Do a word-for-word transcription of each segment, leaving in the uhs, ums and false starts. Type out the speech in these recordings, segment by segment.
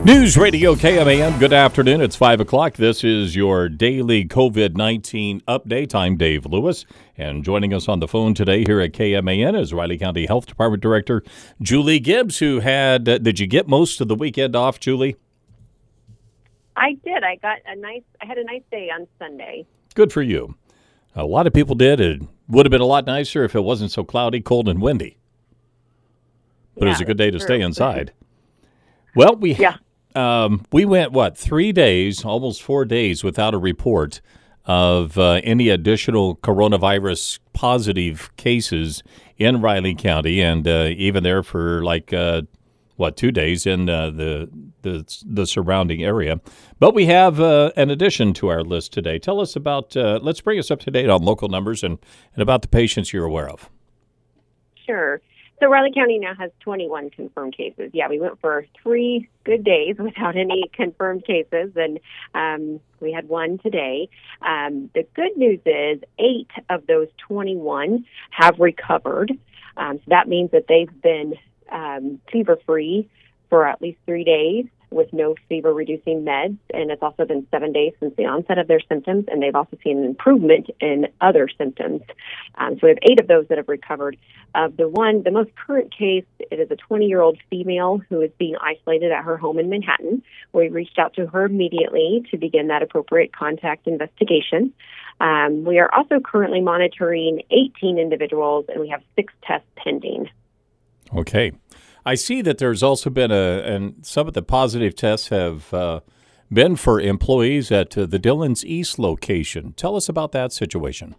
News Radio K M A N, good afternoon. It's five o'clock. This is your daily COVID nineteen update. I'm Dave Lewis, and joining us on the phone today here at K M A N is Riley County Health Department Director Julie Gibbs, who had, uh, did you get most of the weekend off, Julie? I did. I got a nice, I had a nice day on Sunday. Good for you. A lot of people did. It would have been a lot nicer if it wasn't so cloudy, cold, and windy. But Yeah, it was a good day to true. stay inside. Well, we Yeah. Um, we went, what, three days, almost four days without a report of uh, any additional coronavirus positive cases in Riley County, and uh, even there for like, uh, what, two days in uh, the, the the surrounding area. But we have uh, an addition to our list today. Tell us about, uh, let's bring us up to date on local numbers and, and about the patients you're aware of. Sure. So Riley County now has twenty-one confirmed cases. Yeah, we went for three good days without any confirmed cases, and um, we had one today. Um, the good news is eight of those twenty-one have recovered. Um, so that means that they've been um, fever-free for at least three days with no fever-reducing meds, and it's also been seven days since the onset of their symptoms, and they've also seen an improvement in other symptoms. Um, so we have eight of those that have recovered. Of the one, the most current case, it is a twenty-year-old female who is being isolated at her home in Manhattan. We reached out to her immediately to begin that appropriate contact investigation. Um, we are also currently monitoring eighteen individuals, and we have six tests pending. Okay. I see that there's also been a, and some of the positive tests have uh, been for employees at uh, the Dillon's East location. Tell us about that situation.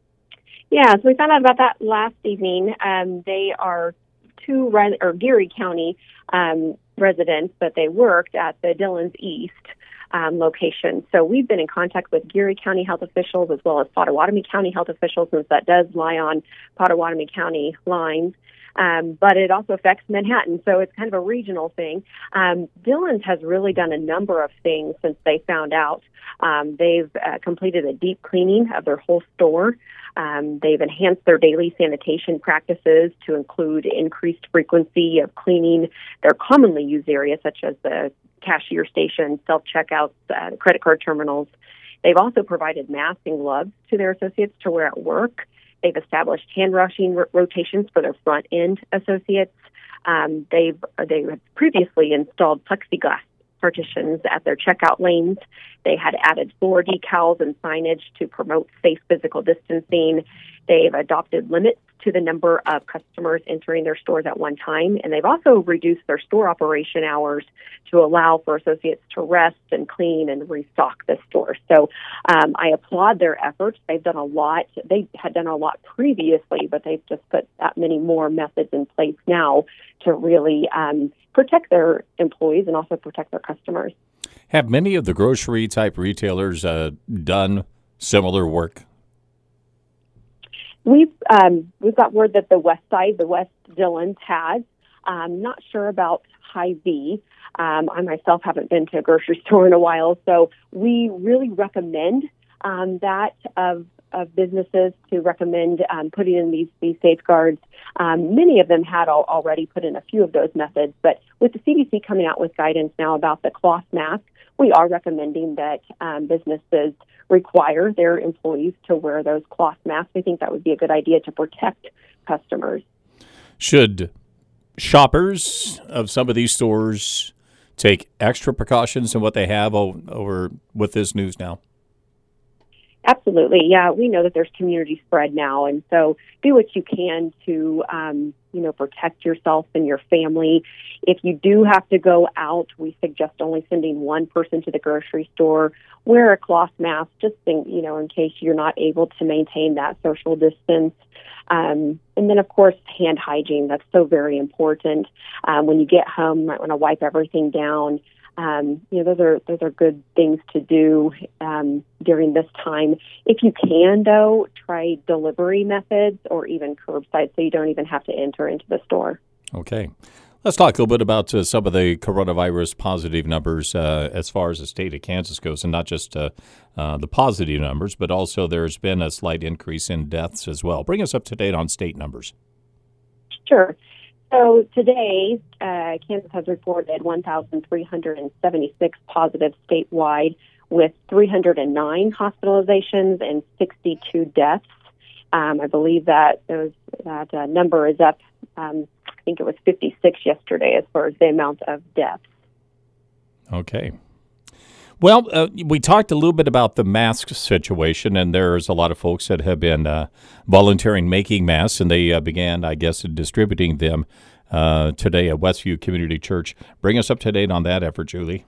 Yeah, so we found out about that last evening. Um, they are two re- or Geary County um, residents, but they worked at the Dillon's East um, location. So we've been in contact with Geary County health officials as well as Pottawatomie County health officials, since that does lie on Pottawatomie County lines. Um, but it also affects Manhattan, so it's kind of a regional thing. Um, Dillon's has really done a number of things since they found out. Um, they've uh, completed a deep cleaning of their whole store. Um, they've enhanced their daily sanitation practices to include increased frequency of cleaning their commonly used areas, such as the cashier station, self-checkouts, uh, credit card terminals. They've also provided masks and gloves to their associates to wear at work. They've established hand-washing r- rotations for their front-end associates. Um, they've they have previously installed plexiglass partitions at their checkout lanes. They had added floor decals and signage to promote safe physical distancing. They've adopted limits to the number of customers entering their stores at one time, and they've also reduced their store operation hours to allow for associates to rest and clean and restock the store. So um, I applaud their efforts. They've done a lot. They had done a lot previously, but they've just put that many more methods in place now to really um, protect their employees and also protect their customers. Have many of the grocery-type retailers uh, done similar work? We've um, we've got word that the West Side, the West Dillon's has. I'm not sure about Hy-Vee. Um, I myself haven't been to a grocery store in a while, so we really recommend um, that of of businesses to recommend um, putting in these these safeguards. Um, many of them had al- already put in a few of those methods, but with the C D C coming out with guidance now about the cloth mask, we are recommending that um, businesses require their employees to wear those cloth masks. I think that would be a good idea to protect customers. Should shoppers of some of these stores take extra precautions than what they have o- over with this news now? Absolutely. Yeah, we know that there's community spread now, and so do what you can to, um, you know, protect yourself and your family. If you do have to go out, we suggest only sending one person to the grocery store. Wear a cloth mask, just think, you know, in case you're not able to maintain that social distance. Um, and then, of course, hand hygiene. That's so very important. Um, when you get home, you might want to wipe everything down. Um, you know, those are those are good things to do um, during this time. If you can, though, try delivery methods or even curbside, so you don't even have to enter into the store. Okay. Let's talk a little bit about uh, some of the coronavirus positive numbers uh, as far as the state of Kansas goes, and not just uh, uh, the positive numbers, but also there's been a slight increase in deaths as well. Bring us up to date on state numbers. Sure. So today, uh, Kansas has reported one thousand three hundred seventy-six positive statewide, with three hundred nine hospitalizations and sixty-two deaths. Um, I believe that those, that uh, number is up. Um, I think it was fifty-six yesterday as far as the amount of deaths. Okay. Well, uh, we talked a little bit about the mask situation, and there's a lot of folks that have been uh, volunteering making masks, and they uh, began, I guess, distributing them uh, today at Westview Community Church. Bring us up to date on that effort, Julie.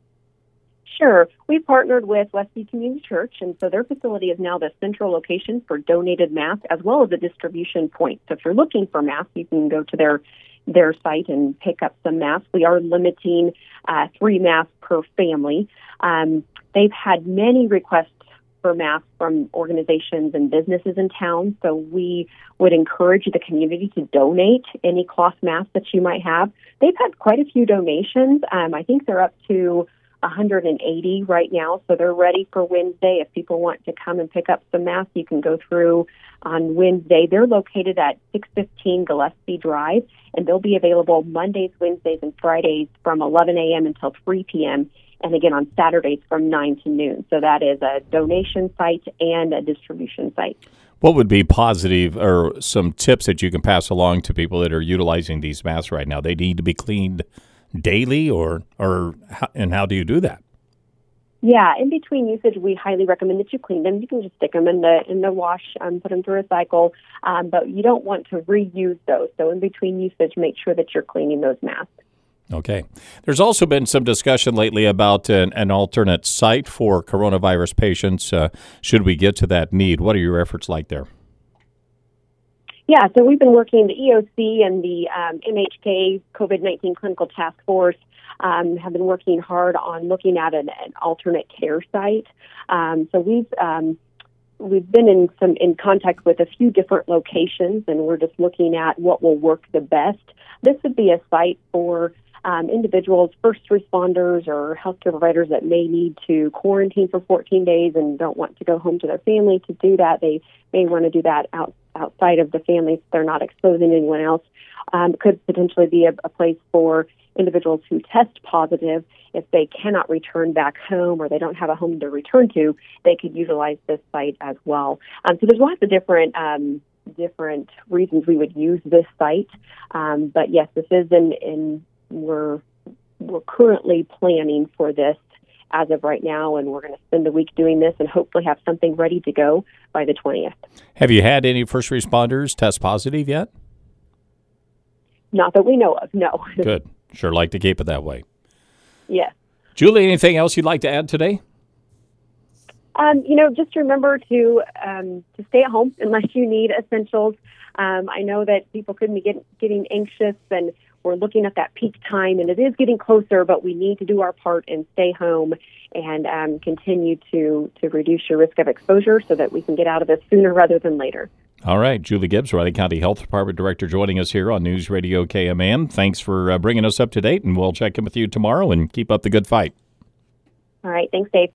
Sure. We partnered with Westview Community Church, and so their facility is now the central location for donated masks as well as a distribution point. So if you're looking for masks, you can go to their their site and pick up some masks. We are limiting uh, three masks per family. Um, they've had many requests for masks from organizations and businesses in town, so we would encourage the community to donate any cloth masks that you might have. They've had quite a few donations. Um, I think they're up to one hundred eighty right now, so they're ready for Wednesday. If people want to come and pick up some masks, you can go through on Wednesday. They're located at six fifteen Gillespie Drive, and they'll be available Mondays, Wednesdays, and Fridays from eleven a.m. until three p.m., and again on Saturdays from nine to noon. So that is a donation site and a distribution site. What would be positive or some tips that you can pass along to people that are utilizing these masks right now? They need to be cleaned daily, or or and how do you do that? Yeah, in between usage, we highly recommend that you clean them. You can just stick them in the in the wash, um, put them through a cycle, um, but you don't want to reuse those. So in between usage, make sure that you're cleaning those masks. Okay. There's also been some discussion lately about an, an alternate site for coronavirus patients. Uh, should we get to that need? What are your efforts like there? Yeah, so we've been working, the E O C and the um, M H K COVID nineteen Clinical Task Force um, have been working hard on looking at an, an alternate care site. Um, so we've um, we've been in some in contact with a few different locations, and we're just looking at what will work the best. This would be a site for um, individuals, first responders, or healthcare providers that may need to quarantine for fourteen days and don't want to go home to their family to do that. They may want to do that out. outside of the family, so they're not exposing anyone else. Um, could potentially be a, a place for individuals who test positive. If they cannot return back home or they don't have a home to return to, they could utilize this site as well. Um, so there's lots of different um, different reasons we would use this site. Um, but yes, this is in, in we're we're currently planning for this as of right now, and we're going to spend the week doing this and hopefully have something ready to go by the twentieth. Have you had any first responders test positive yet? Not that we know of, no. Good. Sure like to keep it that way. Yes. Julie, anything else you'd like to add today? Um, you know, just remember to um, to stay at home unless you need essentials. Um, I know that people could be get, getting anxious, and we're looking at that peak time, and it is getting closer, but we need to do our part and stay home and um, continue to, to reduce your risk of exposure so that we can get out of this sooner rather than later. All right. Julie Gibbs, Riley County Health Department Director, joining us here on News Radio K M M. Thanks for uh, bringing us up to date, and we'll check in with you tomorrow and keep up the good fight. All right. Thanks, Dave.